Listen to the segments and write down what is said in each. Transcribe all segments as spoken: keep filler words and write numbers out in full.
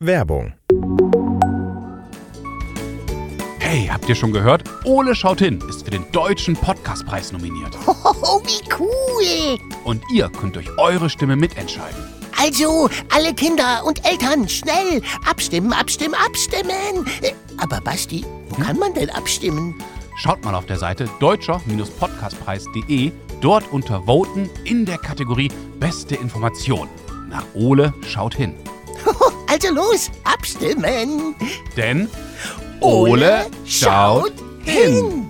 Werbung. Hey, habt ihr schon gehört? Ole schaut hin ist für den Deutschen Podcastpreis nominiert. Oh, wie cool! Und ihr könnt durch eure Stimme mitentscheiden. Also, alle Kinder und Eltern, schnell! Abstimmen, abstimmen, abstimmen! Äh, Aber Basti, wo hm? kann man denn abstimmen? Schaut mal auf der Seite deutscher podcastpreis punkt de, dort unter Voten in der Kategorie Beste Information. Nach Ole schaut hin. Also los, abstimmen! Denn Ole schaut hin.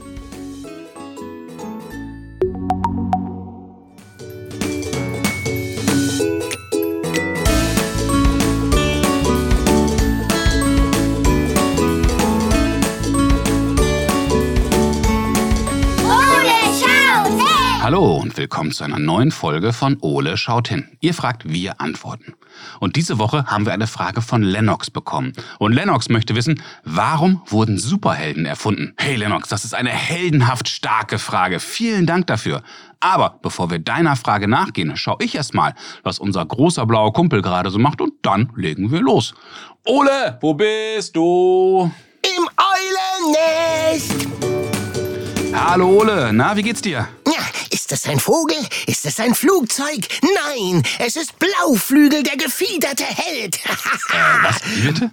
Hallo und willkommen zu einer neuen Folge von Ole schaut hin. Ihr fragt, wir antworten. Und diese Woche haben wir eine Frage von Lennox bekommen. Und Lennox möchte wissen, warum wurden Superhelden erfunden? Hey Lennox, das ist eine heldenhaft starke Frage. Vielen Dank dafür. Aber bevor wir deiner Frage nachgehen, schaue ich erst mal, was unser großer blauer Kumpel gerade so macht und dann legen wir los. Ole, wo bist du? Im Eulennest! Hallo Ole, na, wie geht's dir? Ja, ist das ein Vogel? Ist das ein Flugzeug? Nein, es ist Blauflügel, der gefiederte Held. äh, was, bitte?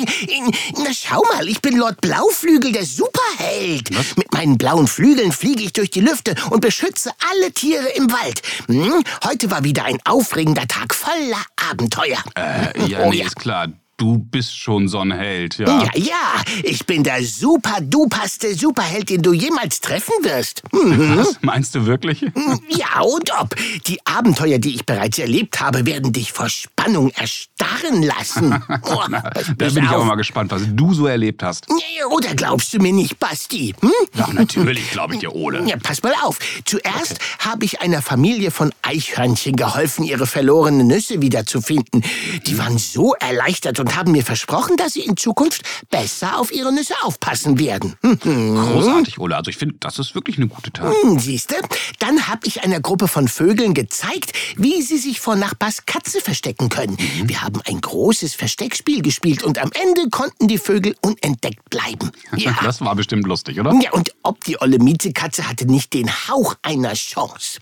Na schau mal, ich bin Lord Blauflügel, der Superheld. Was? Mit meinen blauen Flügeln fliege ich durch die Lüfte und beschütze alle Tiere im Wald. Hm? Heute war wieder ein aufregender Tag voller Abenteuer. Äh, ja, oh, nee, ja. ist klar. Du bist schon so ein Held, ja. Ja, ja, ich bin der super-duperste Superheld, den du jemals treffen wirst. Mhm. Was, meinst du wirklich? Ja, und ob. Die Abenteuer, die ich bereits erlebt habe, werden dich vor Spannung erstarren lassen. Oh, Na, da bin ich aber mal gespannt, was du so erlebt hast. Oder glaubst du mir nicht, Basti? Hm? Doch, natürlich glaube ich dir, Ole. Ja, pass mal auf. Zuerst okay. habe ich einer Familie von Eichhörnchen geholfen, ihre verlorenen Nüsse wiederzufinden. Die waren so erleichtert und haben mir versprochen, dass sie in Zukunft besser auf ihre Nüsse aufpassen werden. Großartig, Ole. Also ich finde, das ist wirklich eine gute Tat. Siehste, dann habe ich einer Gruppe von Vögeln gezeigt, wie sie sich vor Nachbars Katze verstecken können. Mhm. Wir haben ein großes Versteckspiel gespielt und am Ende konnten die Vögel unentdeckt bleiben. Ja. Das war bestimmt lustig, oder? Ja, und ob die olle Miezekatze hatte nicht den Hauch einer Chance.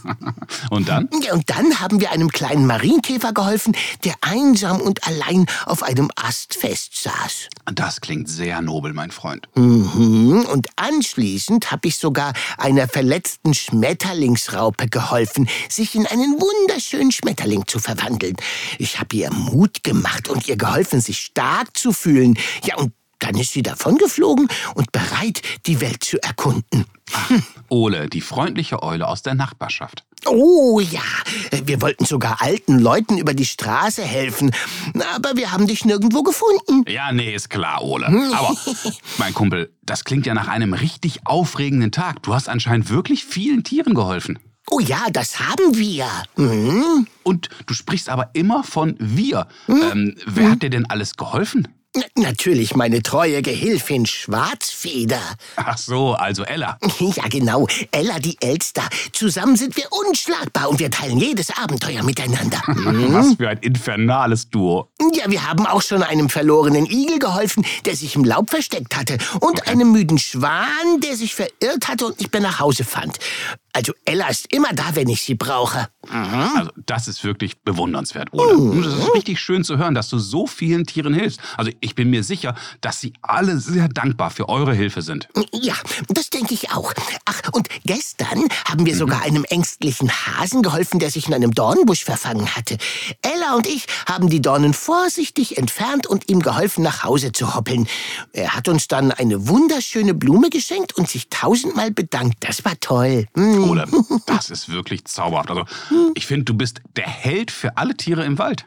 Und dann? Ja, und dann haben wir einem kleinen Marienkäfer geholfen, der einsam und allein auf einem Ast festsaß. Das klingt sehr nobel, mein Freund. Mhm. Und anschließend habe ich sogar einer verletzten Schmetterlingsraupe geholfen, sich in einen wunderschönen Schmetterling zu verwandeln. Ich habe ihr Mut gemacht und ihr geholfen, sich stark zu fühlen. Ja, und dann ist sie davongeflogen und bereit, die Welt zu erkunden. Ach, Ole, die freundliche Eule aus der Nachbarschaft. Oh ja, wir wollten sogar alten Leuten über die Straße helfen, aber wir haben dich nirgendwo gefunden. Ja, nee, ist klar, Ole. Aber, mein Kumpel, das klingt ja nach einem richtig aufregenden Tag. Du hast anscheinend wirklich vielen Tieren geholfen. Oh ja, das haben wir. Mhm. Und du sprichst aber immer von wir. Mhm. Ähm, wer mhm. hat dir denn alles geholfen? Natürlich meine treue Gehilfin Schwarzfeder. Ach so, also Ella. Ja, genau. Ella die Elster. Zusammen sind wir unschlagbar und wir teilen jedes Abenteuer miteinander. Hm? Was für ein infernales Duo. Ja, wir haben auch schon einem verlorenen Igel geholfen, der sich im Laub versteckt hatte. Und okay. einem müden Schwan, der sich verirrt hatte und nicht mehr nach Hause fand. Also Ella ist immer da, wenn ich sie brauche. Mhm. Also das ist wirklich bewundernswert, Ole. Mhm. Das ist richtig schön zu hören, dass du so vielen Tieren hilfst. Also ich bin mir sicher, dass sie alle sehr dankbar für eure Hilfe sind. Ja, das denke ich auch. Ach, und gestern haben wir mhm. sogar einem ängstlichen Hasen geholfen, der sich in einem Dornbusch verfangen hatte. Ella und ich haben die Dornen vorsichtig entfernt und ihm geholfen, nach Hause zu hoppeln. Er hat uns dann eine wunderschöne Blume geschenkt und sich tausendmal bedankt. Das war toll. Mhm. Ole, das ist wirklich zauberhaft. Also, ich finde, du bist der Held für alle Tiere im Wald.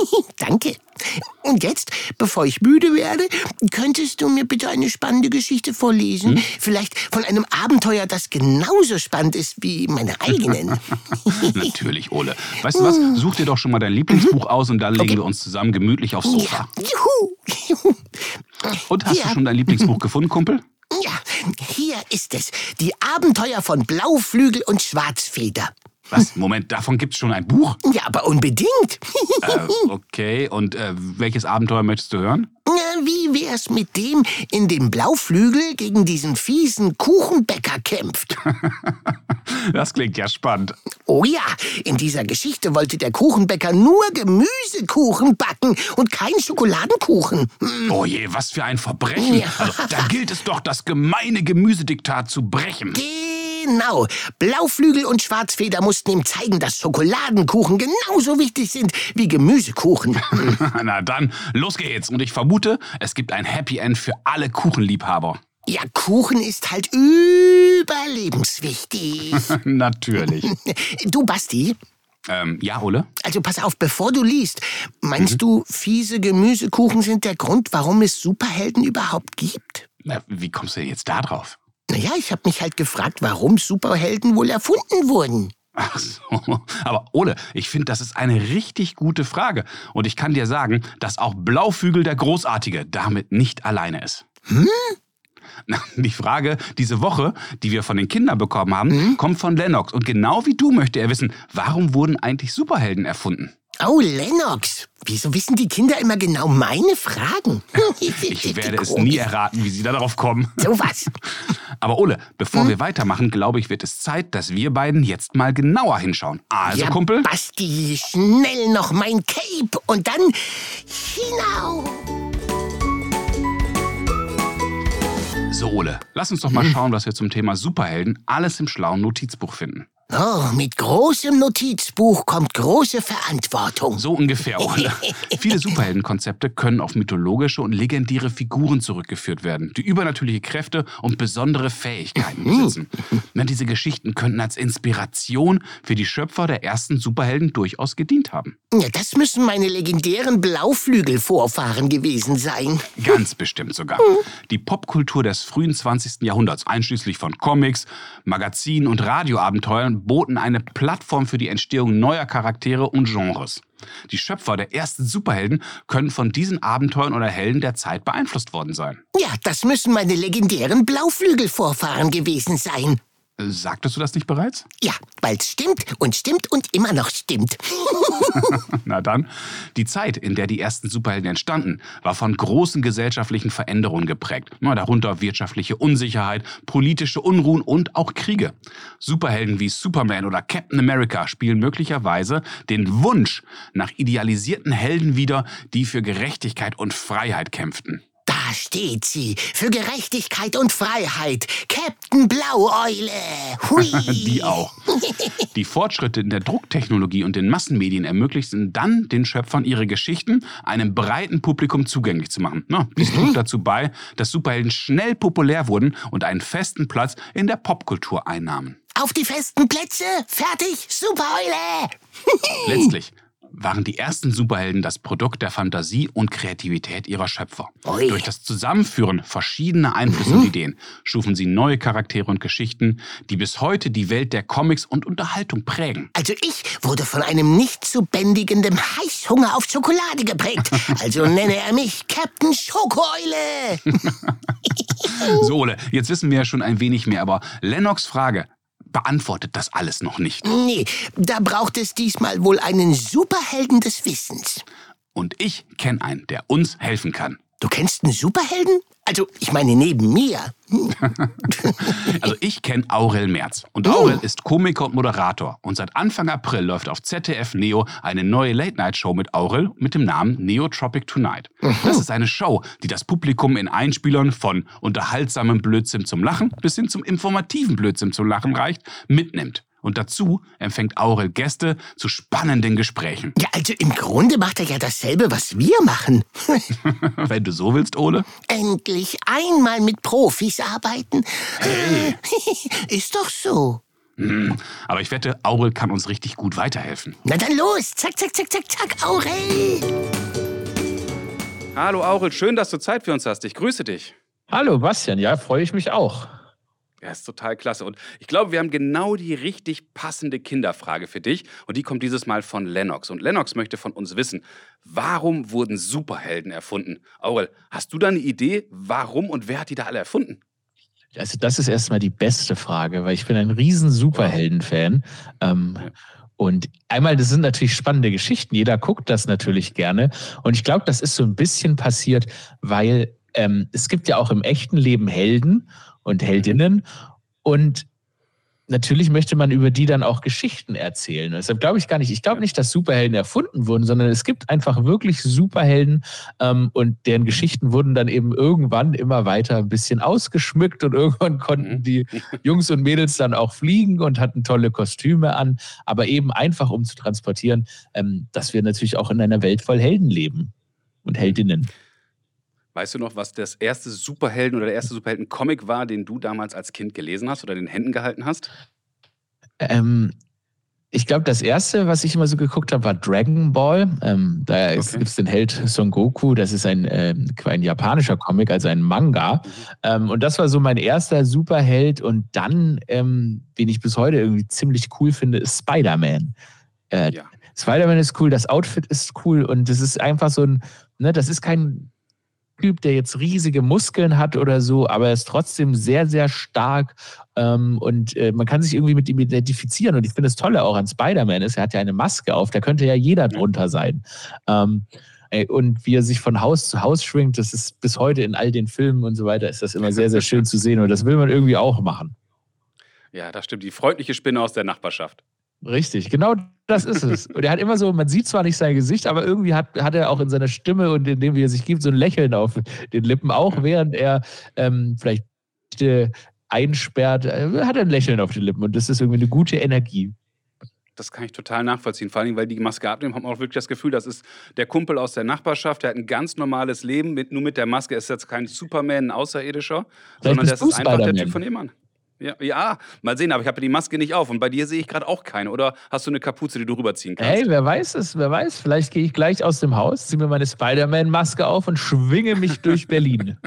Danke. Und jetzt, bevor ich müde werde, könntest du mir bitte eine spannende Geschichte vorlesen? Hm? Vielleicht von einem Abenteuer, das genauso spannend ist wie meine eigenen. Natürlich, Ole. Weißt du was? Such dir doch schon mal dein Lieblingsbuch aus und dann legen okay. wir uns zusammen gemütlich aufs Sofa. Ja. Juhu. Juhu. Und hast ja. du schon dein Lieblingsbuch gefunden, Kumpel? Ja, hier ist es. Die Abenteuer von Blauflügel und Schwarzfeder. Was? Moment, davon gibt's schon ein Buch? Ja, aber unbedingt. äh, okay, und äh, welches Abenteuer möchtest du hören? Wie wär's mit dem, in dem Blauflügel gegen diesen fiesen Kuchenbäcker kämpft? Das klingt ja spannend. Oh ja, in dieser Geschichte wollte der Kuchenbäcker nur Gemüsekuchen backen und keinen Schokoladenkuchen. Hm. Oh je, was für ein Verbrechen. Ja. Also, da gilt es doch, das gemeine Gemüsediktat zu brechen. Genau. Blauflügel und Schwarzfeder mussten ihm zeigen, dass Schokoladenkuchen genauso wichtig sind wie Gemüsekuchen. Na dann, los geht's. Und ich vermute, es gibt ein Happy End für alle Kuchenliebhaber. Ja, Kuchen ist halt überlebenswichtig. Natürlich. Du, Basti? Ähm, ja, Ole? Also pass auf, bevor du liest, meinst Mhm. du, fiese Gemüsekuchen sind der Grund, warum es Superhelden überhaupt gibt? Na, wie kommst du denn jetzt da drauf? Naja, ich habe mich halt gefragt, warum Superhelden wohl erfunden wurden. Ach so. Aber Ole, ich finde, das ist eine richtig gute Frage. Und ich kann dir sagen, dass auch Blauflügel der Großartige damit nicht alleine ist. Hm? Na, die Frage diese Woche, die wir von den Kindern bekommen haben, Hm? kommt von Lennox. Und genau wie du möchte er wissen, warum wurden eigentlich Superhelden erfunden? Oh, Lennox, wieso wissen die Kinder immer genau meine Fragen? Ich werde es nie erraten, wie sie da darauf kommen. So was. Aber Ole, bevor Hm? wir weitermachen, glaube ich, wird es Zeit, dass wir beiden jetzt mal genauer hinschauen. Also, Ja, Kumpel? Basti, schnell noch mein Cape und dann hinaus. So, Ole, lass uns doch mal schauen, was wir zum Thema Superhelden alles im schlauen Notizbuch finden. Oh, mit großem Notizbuch kommt große Verantwortung. So ungefähr, Ole. Viele Superheldenkonzepte können auf mythologische und legendäre Figuren zurückgeführt werden, die übernatürliche Kräfte und besondere Fähigkeiten besitzen. Na, diese Geschichten könnten als Inspiration für die Schöpfer der ersten Superhelden durchaus gedient haben. Ja, das müssen meine legendären Blauflügel-Vorfahren gewesen sein. Ganz bestimmt sogar. Die Popkultur des frühen zwanzigsten Jahrhunderts, einschließlich von Comics, Magazinen und Radioabenteuern, boten eine Plattform für die Entstehung neuer Charaktere und Genres. Die Schöpfer der ersten Superhelden können von diesen Abenteuern oder Helden der Zeit beeinflusst worden sein. Ja, das müssen meine legendären Blauflügel-Vorfahren gewesen sein. Äh, Sagtest du das nicht bereits? Ja, weil's stimmt und stimmt und immer noch stimmt. Na dann, die Zeit, in der die ersten Superhelden entstanden, war von großen gesellschaftlichen Veränderungen geprägt. Na, darunter wirtschaftliche Unsicherheit, politische Unruhen und auch Kriege. Superhelden wie Superman oder Captain America spielen möglicherweise den Wunsch nach idealisierten Helden wider, die für Gerechtigkeit und Freiheit kämpften. Da steht sie, für Gerechtigkeit und Freiheit. Captain Blaueule. Hui. Die auch. Die Fortschritte in der Drucktechnologie und den Massenmedien ermöglichten dann den Schöpfern, ihre Geschichten einem breiten Publikum zugänglich zu machen. Na, dies trug dazu bei, dass Superhelden schnell populär wurden und einen festen Platz in der Popkultur einnahmen. Auf die festen Plätze, fertig, Supereule. Letztlich waren die ersten Superhelden das Produkt der Fantasie und Kreativität ihrer Schöpfer. Ui. Durch das Zusammenführen verschiedener Einflüsse und Ideen schufen sie neue Charaktere und Geschichten, die bis heute die Welt der Comics und Unterhaltung prägen. Also ich wurde von einem nicht zu bändigenden Heißhunger auf Schokolade geprägt. Also nenne er mich Captain Schokoeule. So, Ole, jetzt wissen wir ja schon ein wenig mehr, aber Lennox' Frage beantwortet das alles noch nicht. Nee, da braucht es diesmal wohl einen Superhelden des Wissens. Und ich kenne einen, der uns helfen kann. Du kennst einen Superhelden? Also, ich meine neben mir. Also ich kenne Aurel Merz. Und Aurel ist Komiker und Moderator. Und seit Anfang April läuft auf Z D F Neo eine neue Late-Night-Show mit Aurel mit dem Namen Neotropic Tonight. Das ist eine Show, die das Publikum in Einspielern von unterhaltsamem Blödsinn zum Lachen bis hin zum informativen Blödsinn zum Lachen reicht, mitnimmt. Und dazu empfängt Aurel Gäste zu spannenden Gesprächen. Ja, also im Grunde macht er ja dasselbe, was wir machen. Wenn du so willst, Ole. Endlich einmal mit Profis arbeiten. Hey. Ist doch so. Hm, aber ich wette, Aurel kann uns richtig gut weiterhelfen. Na dann los. Zack, zack, zack, zack, zack, Aurel. Hallo Aurel, schön, dass du Zeit für uns hast. Ich grüße dich. Hallo Bastian, ja, freue ich mich auch. Ja, ist total klasse. Und ich glaube, wir haben genau die richtig passende Kinderfrage für dich. Und die kommt dieses Mal von Lennox. Und Lennox möchte von uns wissen, warum wurden Superhelden erfunden? Aurel, hast du da eine Idee, warum und wer hat die da alle erfunden? Also das ist erstmal die beste Frage, weil ich bin ein riesen Superhelden-Fan. Ähm, Ja. und einmal, das sind natürlich spannende Geschichten. Jeder guckt das natürlich gerne. Und ich glaube, das ist so ein bisschen passiert, weil ähm, es gibt ja auch im echten Leben Helden und Heldinnen. Und natürlich möchte man über die dann auch Geschichten erzählen. Und deshalb glaube ich gar nicht, ich glaube nicht, dass Superhelden erfunden wurden, sondern es gibt einfach wirklich Superhelden ähm, und deren Geschichten wurden dann eben irgendwann immer weiter ein bisschen ausgeschmückt und irgendwann konnten die Jungs und Mädels dann auch fliegen und hatten tolle Kostüme an, aber eben einfach, um zu transportieren, ähm, dass wir natürlich auch in einer Welt voll Helden leben und Heldinnen. Weißt du noch, was das erste Superhelden oder der erste Superhelden-Comic war, den du damals als Kind gelesen hast oder in den Händen gehalten hast? Ähm, ich glaube, das erste, was ich immer so geguckt habe, war Dragon Ball. Ähm, da Okay. gibt es den Held Son Goku. Das ist ein, ähm, ein japanischer Comic, also ein Manga. Mhm. Ähm, und das war so mein erster Superheld. Und dann, ähm, den ich bis heute irgendwie ziemlich cool finde, ist Spider-Man. Äh, Ja. Spider-Man ist cool, das Outfit ist cool und das ist einfach so ein, ne, das ist kein Typ, der jetzt riesige Muskeln hat oder so, aber er ist trotzdem sehr, sehr stark ähm, und äh, man kann sich irgendwie mit ihm identifizieren. Und ich finde das Tolle auch an Spider-Man ist, er hat ja eine Maske auf, da könnte ja jeder drunter sein. Ähm, ey, und wie er sich von Haus zu Haus schwingt, das ist bis heute in all den Filmen und so weiter, ist das immer sehr, sehr schön zu sehen und das will man irgendwie auch machen. Ja, das stimmt. Die freundliche Spinne aus der Nachbarschaft. Richtig, genau das ist es. Und er hat immer so, man sieht zwar nicht sein Gesicht, aber irgendwie hat, hat er auch in seiner Stimme und in dem, wie er sich gibt, so ein Lächeln auf den Lippen, auch während er ähm, vielleicht äh, einsperrt, äh, hat er ein Lächeln auf den Lippen und das ist irgendwie eine gute Energie. Das kann ich total nachvollziehen. Vor allem, weil die Maske abnehmen, hat man auch wirklich das Gefühl, das ist der Kumpel aus der Nachbarschaft, der hat ein ganz normales Leben, mit, nur mit der Maske ist jetzt kein Superman, ein Außerirdischer, sondern bist das du ist einfach der Spider-Man. Typ von nebenan. Ja, ja, mal sehen, aber ich habe ja die Maske nicht auf und bei dir sehe ich gerade auch keine. Oder hast du eine Kapuze, die du rüberziehen kannst? Hey, wer weiß es, wer weiß, vielleicht gehe ich gleich aus dem Haus, ziehe mir meine Spider-Man-Maske auf und schwinge mich durch Berlin.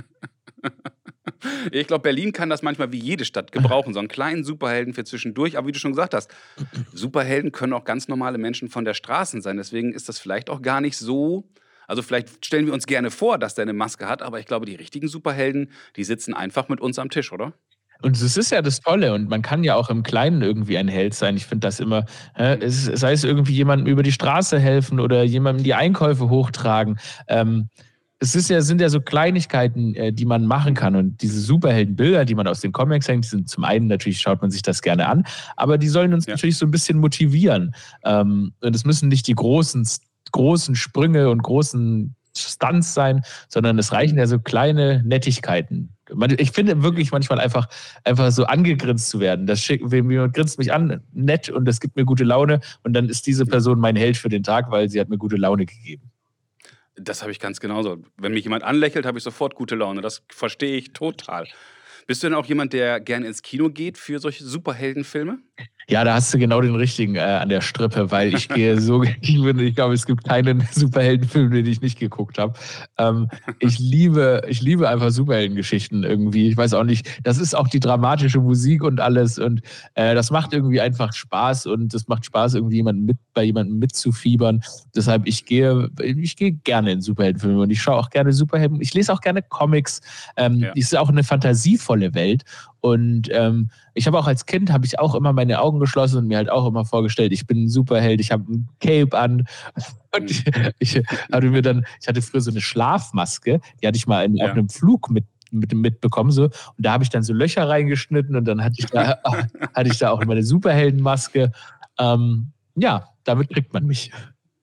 Ich glaube, Berlin kann das manchmal wie jede Stadt gebrauchen, so einen kleinen Superhelden für zwischendurch. Aber wie du schon gesagt hast, Superhelden können auch ganz normale Menschen von der Straße sein. Deswegen ist das vielleicht auch gar nicht so. Also vielleicht stellen wir uns gerne vor, dass der eine Maske hat, aber ich glaube, die richtigen Superhelden, die sitzen einfach mit uns am Tisch, oder? Und das ist ja das Tolle und man kann ja auch im Kleinen irgendwie ein Held sein. Ich finde das immer, äh, es, sei es irgendwie jemandem über die Straße helfen oder jemandem die Einkäufe hochtragen. Ähm, es ist ja, sind ja so Kleinigkeiten, äh, die man machen kann. Und diese Superheldenbilder, die man aus den Comics hängt, die sind zum einen natürlich, schaut man sich das gerne an, aber die sollen uns Ja. natürlich so ein bisschen motivieren. Ähm, und es müssen nicht die großen, großen Sprünge und großen Stunts sein, sondern es reichen ja so kleine Nettigkeiten. Man- Ich finde wirklich manchmal einfach, einfach so angegrinst zu werden. Das schickt, jemand grinst mich an, nett und das gibt mir gute Laune und dann ist diese Person mein Held für den Tag, weil sie hat mir gute Laune gegeben. Das habe ich ganz genauso. Wenn mich jemand anlächelt, habe ich sofort gute Laune. Das verstehe ich total. Bist du denn auch jemand, der gerne ins Kino geht für solche Superheldenfilme? Ja, da hast du genau den richtigen äh, an der Strippe, weil ich gehe so, ich, bin, ich glaube, es gibt keinen Superheldenfilm, den ich nicht geguckt habe. Ähm, ich liebe, ich liebe einfach Superheldengeschichten irgendwie. Ich weiß auch nicht, das ist auch die dramatische Musik und alles und äh, das macht irgendwie einfach Spaß und es macht Spaß, irgendwie jemanden mit, bei jemandem mitzufiebern. Deshalb, ich gehe, ich gehe gerne in Superheldenfilme und ich schaue auch gerne Superhelden. Ich lese auch gerne Comics. Ähm, Ja. Es ist auch eine fantasievolle Welt. Und ähm, ich habe auch als Kind, habe ich auch immer meine Augen geschlossen und mir halt auch immer vorgestellt, ich bin ein Superheld, ich habe ein Cape an. Und ich, ich hatte mir dann, ich hatte früher so eine Schlafmaske, die hatte ich mal in, Ja. auf einem Flug mit, mit, mitbekommen. So. Und da habe ich dann so Löcher reingeschnitten und dann hatte ich da, hatte ich da auch meine Superheldenmaske. Ähm, ja, damit kriegt man mich.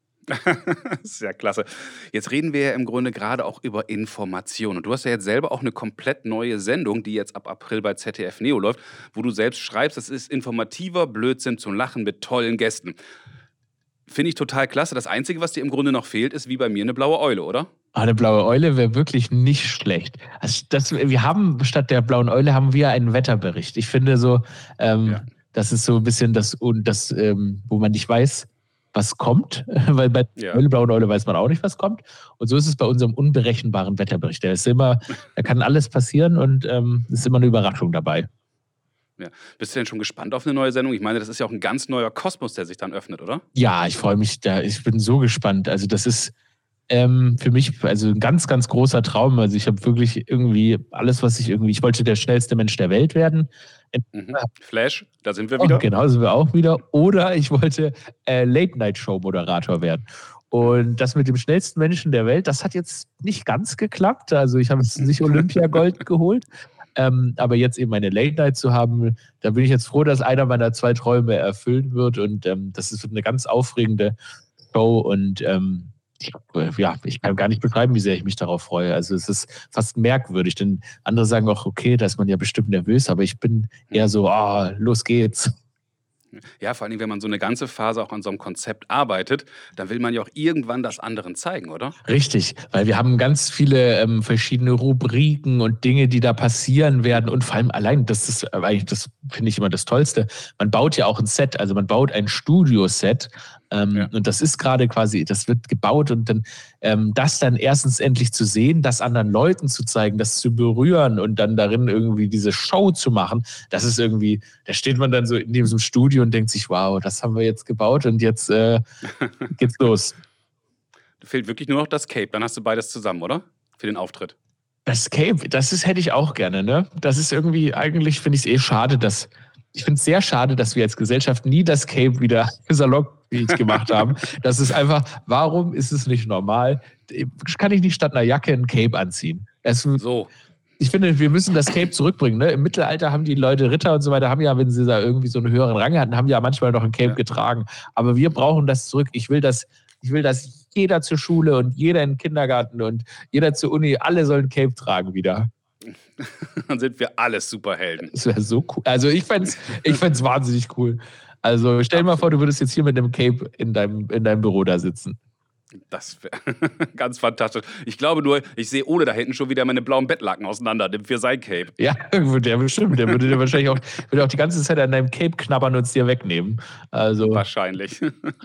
Sehr klasse. Jetzt reden wir ja im Grunde gerade auch über Information. Und du hast ja jetzt selber auch eine komplett neue Sendung, die jetzt ab April bei Z D F Neo läuft, wo du selbst schreibst, es ist informativer Blödsinn zum Lachen mit tollen Gästen. Finde ich total klasse. Das Einzige, was dir im Grunde noch fehlt, ist wie bei mir eine blaue Eule, oder? Ah, eine blaue Eule wäre wirklich nicht schlecht. Also das, wir haben statt der blauen Eule haben wir einen Wetterbericht. Ich finde so, ähm, Ja. das ist so ein bisschen das, und das ähm, wo man nicht weiß, was kommt, weil bei Ja. der Eule, blauen Eule weiß man auch nicht, was kommt. Und so ist es bei unserem unberechenbaren Wetterbericht. Der ist immer, da kann alles passieren und ähm, ist immer eine Überraschung dabei. Ja. Bist du denn schon gespannt auf eine neue Sendung? Ich meine, das ist ja auch ein ganz neuer Kosmos, der sich dann öffnet, oder? Ja, ich freue mich da. Ich bin so gespannt. Also das ist, ähm, für mich also ein ganz, ganz großer Traum. Also ich habe wirklich irgendwie alles, was ich irgendwie, ich wollte der schnellste Mensch der Welt werden. Mhm. Flash, da sind wir Oh, wieder. genau, sind wir auch wieder. Oder ich wollte äh, Late-Night-Show-Moderator werden. Und das mit dem schnellsten Menschen der Welt, das hat jetzt nicht ganz geklappt. Also ich habe jetzt nicht Olympiagold geholt. Ähm, aber jetzt eben eine Late-Night zu haben, da bin ich jetzt froh, dass einer meiner zwei Träume erfüllt wird. Und ähm, das ist eine ganz aufregende Show. Und ähm, ich, ja, ich kann gar nicht beschreiben, wie sehr ich mich darauf freue. Also es ist fast merkwürdig, denn andere sagen auch, okay, da ist man ja bestimmt nervös, aber ich bin eher so, ah, los geht's. Ja, vor allem, wenn man so eine ganze Phase auch an so einem Konzept arbeitet, dann will man ja auch irgendwann das anderen zeigen, oder? Richtig, weil wir haben ganz viele ähm, verschiedene Rubriken und Dinge, die da passieren werden und vor allem allein, das ist eigentlich, das finde ich immer das Tollste, man baut ja auch ein Set, also man baut ein Studioset ähm, ja. und das ist gerade quasi, das wird gebaut und dann ähm, das dann erstens endlich zu sehen, das anderen Leuten zu zeigen, das zu berühren und dann darin irgendwie diese Show zu machen, das ist irgendwie, da steht man dann so in diesem Studio und denkt sich, wow, das haben wir jetzt gebaut und jetzt äh, geht's los. Da fehlt wirklich nur noch das Cape, dann hast du beides zusammen, oder? Für den Auftritt. Das Cape, das ist, hätte ich auch gerne, ne? Das ist irgendwie, eigentlich finde ich es eh schade, dass, ich finde es sehr schade, dass wir als Gesellschaft nie das Cape wieder salonfähig gemacht haben. Das ist einfach, warum ist es nicht normal? Kann ich nicht statt einer Jacke ein Cape anziehen? Es, so. Ich finde, wir müssen das Cape zurückbringen. Ne? Im Mittelalter haben die Leute, Ritter und so weiter, haben ja, wenn sie da irgendwie so einen höheren Rang hatten, haben ja manchmal noch ein Cape ja. getragen. Aber wir brauchen das zurück. Ich will, dass, ich will, dass jeder zur Schule und jeder in den Kindergarten und jeder zur Uni, alle sollen ein Cape tragen wieder. Dann sind wir alles Superhelden. Das wäre so cool. Also ich fände es ich fänd's wahnsinnig cool. Also stell dir mal vor, du würdest jetzt hier mit einem Cape in deinem, in deinem Büro da sitzen. Das wäre ganz fantastisch. Ich glaube nur, ich sehe Ole da hinten schon wieder meine blauen Bettlaken auseinander, nimmt für sein Cape. Ja, der bestimmt. Der würde dir wahrscheinlich auch, würde auch die ganze Zeit an deinem Cape knabbern und es dir wegnehmen. Also, wahrscheinlich.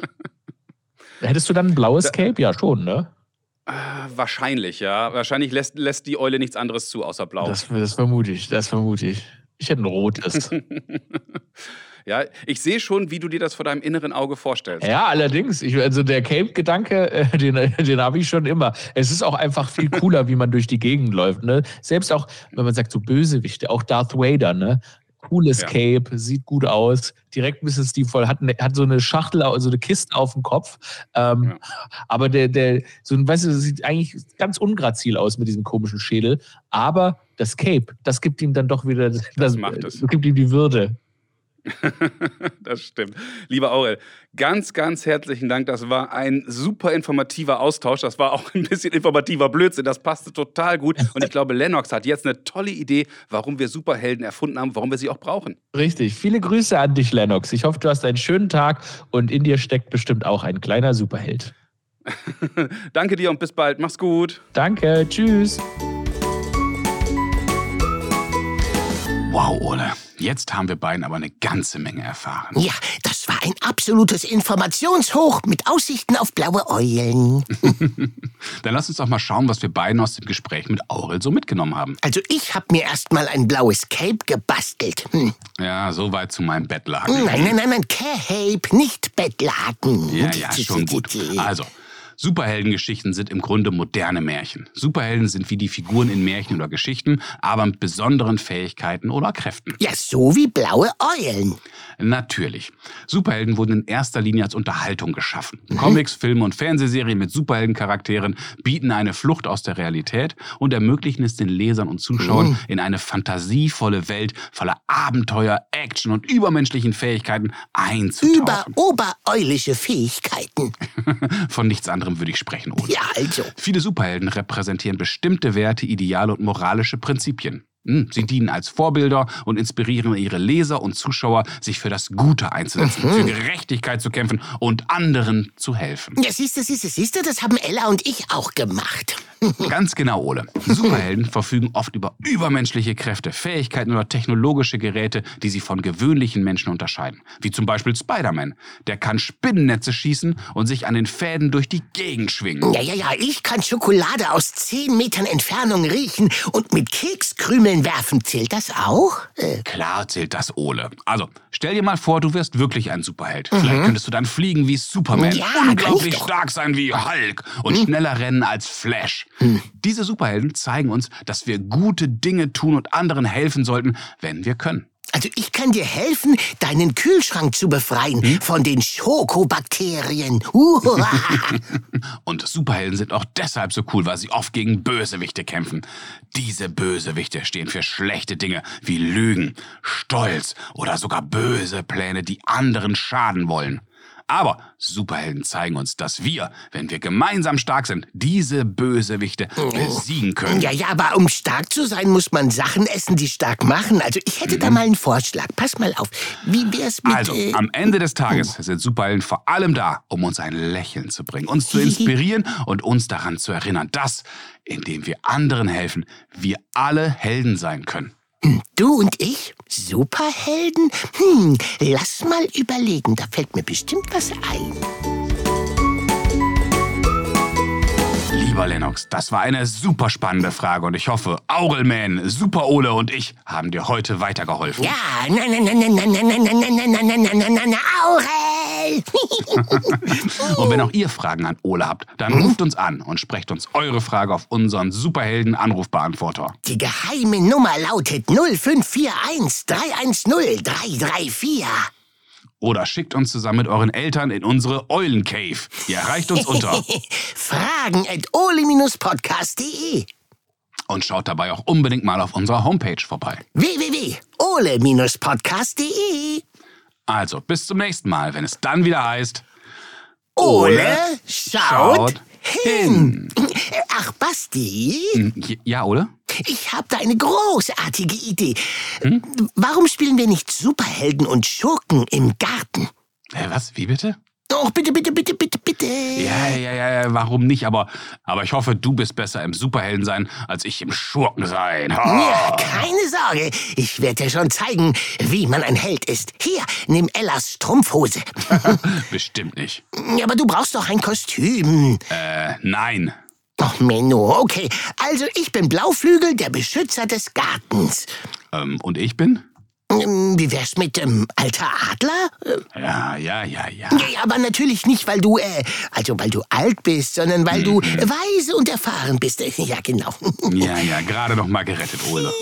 Hättest du dann ein blaues Cape? Ja, schon, ne? Äh, wahrscheinlich, ja. Wahrscheinlich lässt, lässt die Eule nichts anderes zu, außer blau. Das, das vermute ich, das vermute ich. Ich hätte ein rotes. Ja, ich sehe schon, wie du dir das vor deinem inneren Auge vorstellst. Ja, allerdings. Ich, also der Cape-Gedanke, äh, den, den habe ich schon immer. Es ist auch einfach viel cooler, wie man durch die Gegend läuft. Ne? Selbst auch, wenn man sagt, so Bösewichte, auch Darth Vader, ne? Cooles ja. Cape, sieht gut aus, direkt ein bisschen stilvoll, hat, eine, hat so eine Schachtel, so eine Kiste auf dem Kopf. Ähm, ja. Aber der, der, so ein, weißt du, sieht eigentlich ganz ungrazil aus mit diesem komischen Schädel. Aber das Cape, das gibt ihm dann doch wieder, das, das macht es. Gibt ihm die Würde. Das stimmt. Lieber Aurel, ganz, ganz herzlichen Dank. Das war ein super informativer Austausch. Das war auch ein bisschen informativer Blödsinn. Das passte total gut. Und ich glaube, Lennox hat jetzt eine tolle Idee, warum wir Superhelden erfunden haben, warum wir sie auch brauchen. Richtig. Viele Grüße an dich, Lennox. Ich hoffe, du hast einen schönen Tag und in dir steckt bestimmt auch ein kleiner Superheld. Danke dir und bis bald. Mach's gut. Danke. Tschüss. Wow, Ole. Jetzt haben wir beiden aber eine ganze Menge erfahren. Ja, das war ein absolutes Informationshoch mit Aussichten auf blaue Eulen. Dann lass uns doch mal schauen, was wir beiden aus dem Gespräch mit Aurel so mitgenommen haben. Also ich habe mir erst mal ein blaues Cape gebastelt. Hm. Ja, soweit zu meinem Bettlaken. Nein, nein, nein, nein, Cape, nicht Bettlaken. Ja, ja, schon gut. Also, Superheldengeschichten sind im Grunde moderne Märchen. Superhelden sind wie die Figuren in Märchen oder Geschichten, aber mit besonderen Fähigkeiten oder Kräften. Ja, so wie blaue Eulen. Natürlich. Superhelden wurden in erster Linie als Unterhaltung geschaffen. Mhm. Comics, Filme und Fernsehserien mit Superheldencharakteren bieten eine Flucht aus der Realität und ermöglichen es den Lesern und Zuschauern, mhm. in eine fantasievolle Welt voller Abenteuer, Action und übermenschlichen Fähigkeiten einzutauchen. Über oberäulische Fähigkeiten. Von nichts anderem würde ich sprechen, Ole. Ja, also. Viele Superhelden repräsentieren bestimmte Werte, Ideale und moralische Prinzipien. Sie dienen als Vorbilder und inspirieren ihre Leser und Zuschauer, sich für das Gute einzusetzen, mhm. für Gerechtigkeit zu kämpfen und anderen zu helfen. Ja, siehste, siehste, siehste, das haben Ella und ich auch gemacht. Ganz genau, Ole. Superhelden verfügen oft über übermenschliche Kräfte, Fähigkeiten oder technologische Geräte, die sie von gewöhnlichen Menschen unterscheiden. Wie zum Beispiel Spider-Man. Der kann Spinnennetze schießen und sich an den Fäden durch die Gegend schwingen. Ja, ja, ja, ich kann Schokolade aus zehn Metern Entfernung riechen und mit Kekskrümeln werfen. Zählt das auch? Äh. Klar zählt das, Ole. Also, stell dir mal vor, du wirst wirklich ein Superheld. Mhm. Vielleicht könntest du dann fliegen wie Superman, ja, unglaublich stark sein wie Hulk und hm. schneller rennen als Flash. Hm. Diese Superhelden zeigen uns, dass wir gute Dinge tun und anderen helfen sollten, wenn wir können. Also ich kann dir helfen, deinen Kühlschrank zu befreien hm? von den Schokobakterien. Und Superhelden sind auch deshalb so cool, weil sie oft gegen Bösewichte kämpfen. Diese Bösewichte stehen für schlechte Dinge wie Lügen, Stolz oder sogar böse Pläne, die anderen schaden wollen. Aber Superhelden zeigen uns, dass wir, wenn wir gemeinsam stark sind, diese Bösewichte besiegen können. Ja, ja, aber um stark zu sein, muss man Sachen essen, die stark machen. Also ich hätte mhm. da mal einen Vorschlag. Pass mal auf. Wie wär's mit... Also, äh, am Ende des Tages sind Superhelden vor allem da, um uns ein Lächeln zu bringen, uns zu inspirieren und uns daran zu erinnern, dass, indem wir anderen helfen, wir alle Helden sein können. Du und ich? Superhelden? Hm, lass mal überlegen, da fällt mir bestimmt was ein. Lieber Lennox, das war eine super spannende Frage und ich hoffe, Aurelman, Super Ole und ich haben dir heute weitergeholfen. Ja, nein, nein, nein, nein, nein, nein, nein, nein, nein, nein, nein, nein, nein, Aurel! Und wenn auch ihr Fragen an Ole habt, dann ruft uns an und sprecht uns eure Frage auf unseren Superhelden-Anrufbeantworter. Die geheime Nummer lautet null fünf vier eins drei eins null drei drei vier. Oder schickt uns zusammen mit euren Eltern in unsere Eulen-Cave. Ihr erreicht uns unter fragen at ole Bindestrich podcast punkt de. Und schaut dabei auch unbedingt mal auf unserer Homepage vorbei. w w w punkt ole Bindestrich podcast punkt de. Also, bis zum nächsten Mal, wenn es dann wieder heißt... Ole schaut, schaut hin. hin. Ach, Basti? Ja, Ole? Ich habe da eine großartige Idee. Hm? Warum spielen wir nicht Superhelden und Schurken im Garten? Äh, was? Wie bitte? Doch, bitte, bitte, bitte, bitte, bitte. Ja, ja, ja, ja, warum nicht? Aber, aber ich hoffe, du bist besser im Superhelden sein, als ich im Schurken sein. Oh. Ja, keine Sorge. Ich werde dir schon zeigen, wie man ein Held ist. Hier, nimm Ellas Strumpfhose. Bestimmt nicht. Ja, aber du brauchst doch ein Kostüm. Äh, nein. Ach, Menno, okay. Also, ich bin Blauflügel, der Beschützer des Gartens. Ähm, und ich bin? Wie wär's mit dem ähm, alter Adler? Ja, ja, ja, ja. Ja, aber natürlich nicht, weil du, äh, also weil du alt bist, sondern weil mhm. du weise und erfahren bist. Ja, genau. Ja, ja, gerade noch mal gerettet, Ole.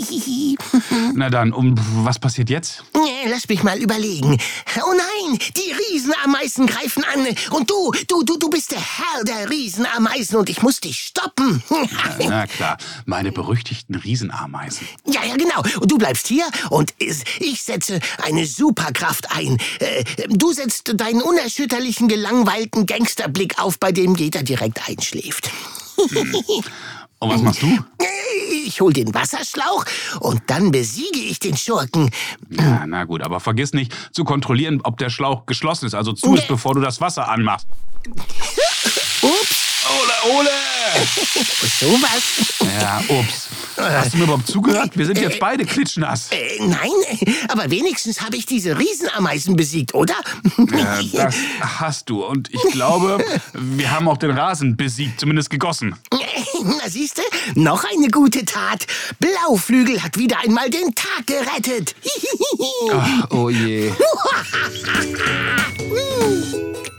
Na dann, um was passiert jetzt? Lass mich mal überlegen. Oh nein, die Riesenameisen greifen an. Und du, du, du, du bist der Herr der Riesenameisen und ich muss dich stoppen. Ja, na klar, meine berüchtigten Riesenameisen. Ja, ja, genau. Und du bleibst hier und ich setze eine Superkraft ein. Du setzt deinen unerschütterlichen, gelangweilten Gangsterblick auf, bei dem jeder direkt einschläft. Hm. Und was machst du? Ich hol den Wasserschlauch und dann besiege ich den Schurken. Ja, na gut, aber vergiss nicht zu kontrollieren, ob der Schlauch geschlossen ist, also zu ist, bevor du das Wasser anmachst. Ups. Ole, Ole! So was? Ja, ups. Hast du mir überhaupt zugehört? Wir sind jetzt beide klitschnass. Äh, nein, aber wenigstens habe ich diese Riesenameisen besiegt, oder? Ja, das hast du. Und ich glaube, wir haben auch den Rasen besiegt, zumindest gegossen. Na siehste, noch eine gute Tat. Blauflügel hat wieder einmal den Tag gerettet. Ach, oh je.